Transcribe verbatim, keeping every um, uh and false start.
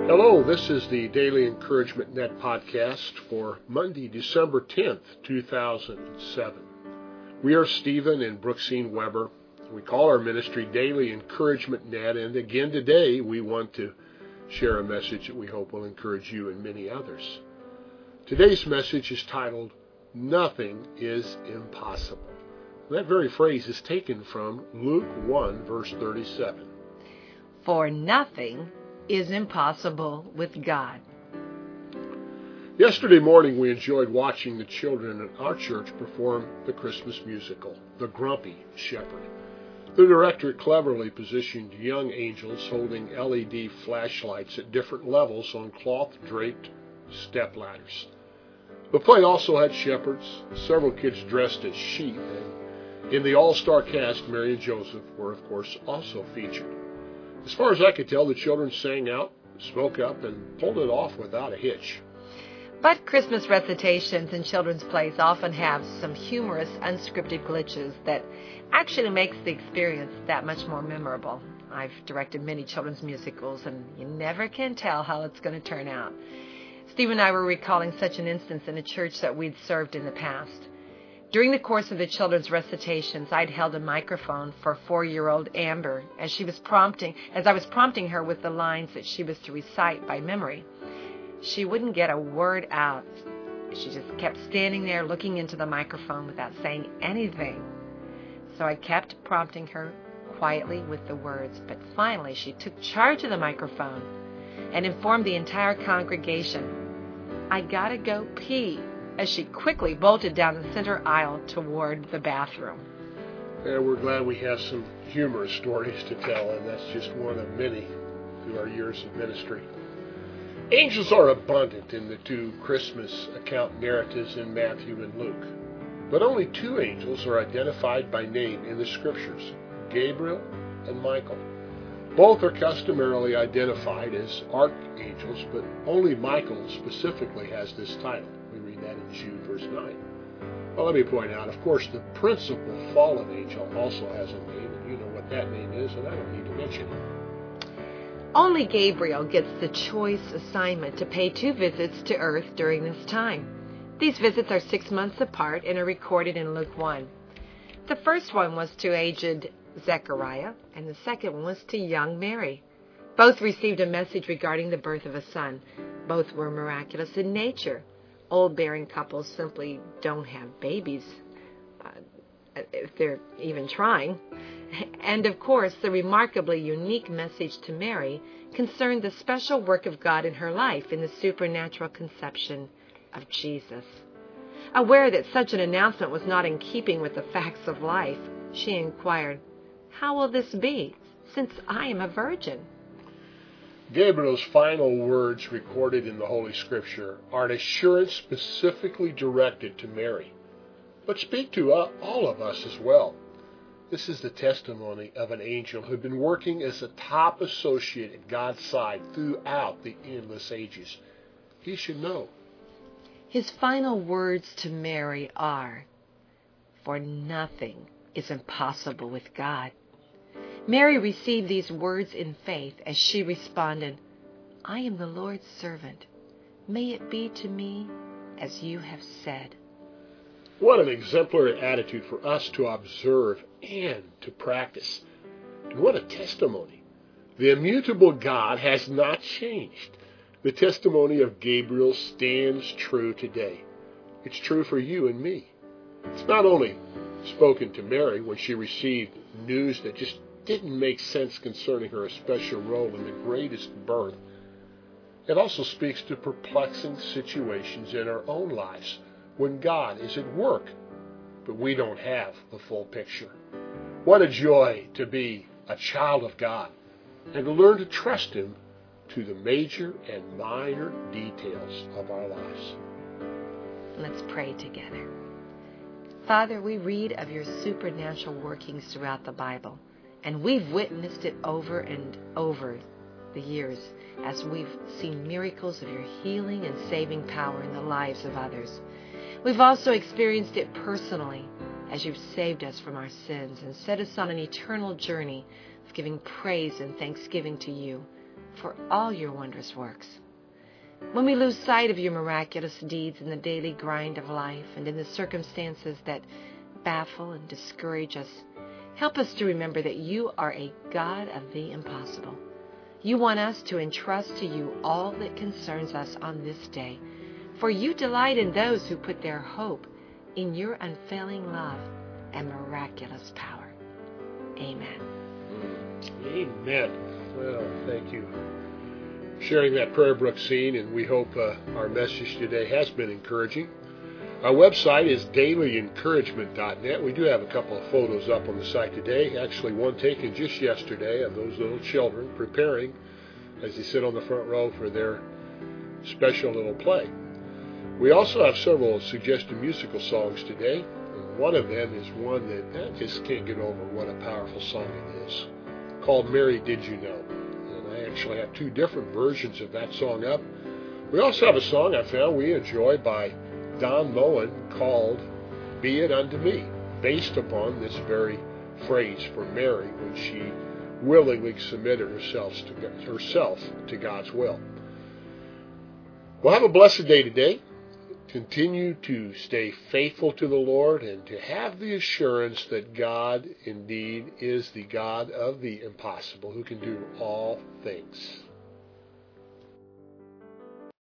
Hello, this is the Daily Encouragement Net podcast for Monday, December tenth, two thousand seven. We are Stephen and Brooksine Weber. We call our ministry Daily Encouragement Net, and again today we want to share a message that we hope will encourage you and many others. Today's message is titled, Nothing is Impossible. That very phrase is taken from Luke one, verse thirty-seven. For nothing is impossible with God. Yesterday morning we enjoyed watching the children at our church perform the Christmas musical, The Grumpy Shepherd. The director cleverly positioned young angels holding L E D flashlights at different levels on cloth-draped stepladders. The play also had shepherds, several kids dressed as sheep, and in the all-star cast, Mary and Joseph were, of course, also featured. As far as I could tell, the children sang out, spoke up, and pulled it off without a hitch. But Christmas recitations and children's plays often have some humorous, unscripted glitches that actually makes the experience that much more memorable. I've directed many children's musicals, and you never can tell how it's going to turn out. Steve and I were recalling such an instance in a church that we'd served in the past. During the course of the children's recitations, I'd held a microphone for four-year-old Amber as she was prompting, as I was prompting her with the lines that she was to recite by memory. She wouldn't get a word out. She just kept standing there looking into the microphone without saying anything. So I kept prompting her quietly with the words, but finally she took charge of the microphone and informed the entire congregation, "I gotta go pee," as she quickly bolted down the center aisle toward the bathroom. And we're glad we have some humorous stories to tell, and that's just one of many through our years of ministry. Angels are abundant in the two Christmas account narratives in Matthew and Luke. But only two angels are identified by name in the Scriptures, Gabriel and Michael. Both are customarily identified as archangels, but only Michael specifically has this title. We read that in Jude, verse nine. Well, let me point out, of course, the principal fallen angel also has a name, and you know what that name is, and I don't need to mention it. Only Gabriel gets the choice assignment to pay two visits to Earth during this time. These visits are six months apart and are recorded in Luke one. The first one was to aged Zechariah, and the second one was to young Mary. Both received a message regarding the birth of a son. Both were miraculous in nature. Old-bearing couples simply don't have babies, uh, if they're even trying. And, of course, the remarkably unique message to Mary concerned the special work of God in her life in the supernatural conception of Jesus. Aware that such an announcement was not in keeping with the facts of life, she inquired, "How will this be, since I am a virgin?" Gabriel's final words recorded in the Holy Scripture are an assurance specifically directed to Mary, but speak to uh, all of us as well. This is the testimony of an angel who had been working as a top associate at God's side throughout the endless ages. He should know. His final words to Mary are, "For nothing is impossible with God." Mary received these words in faith as she responded, "I am the Lord's servant. May it be to me as you have said." What an exemplary attitude for us to observe and to practice. And what a testimony. The immutable God has not changed. The testimony of Gabriel stands true today. It's true for you and me. It's not only spoken to Mary when she received news that just didn't make sense concerning her special role in the greatest birth. It also speaks to perplexing situations in our own lives when God is at work, but we don't have the full picture. What a joy to be a child of God and to learn to trust Him to the major and minor details of our lives. Let's pray together. Father, we read of your supernatural workings throughout the Bible, and we've witnessed it over and over the years as we've seen miracles of your healing and saving power in the lives of others. We've also experienced it personally as you've saved us from our sins and set us on an eternal journey of giving praise and thanksgiving to you for all your wondrous works. When we lose sight of your miraculous deeds in the daily grind of life and in the circumstances that baffle and discourage us, help us to remember that you are a God of the impossible. You want us to entrust to you all that concerns us on this day, for you delight in those who put their hope in your unfailing love and miraculous power. Amen. Amen. Well, thank you for sharing that prayer, Brooksine, and we hope uh, our message today has been encouraging. Our website is daily encouragement dot net. We do have a couple of photos up on the site today. Actually, one taken just yesterday of those little children preparing as they sit on the front row for their special little play. We also have several suggested musical songs today. And one of them is one that I just can't get over what a powerful song it is, called Mary Did You Know? And I actually have two different versions of that song up. We also have a song I found we enjoy by Don Moen called Be It Unto Me, based upon this very phrase from Mary when she willingly submitted herself to, herself to God's will. Well, have a blessed day today. Continue to stay faithful to the Lord and to have the assurance that God indeed is the God of the impossible who can do all things.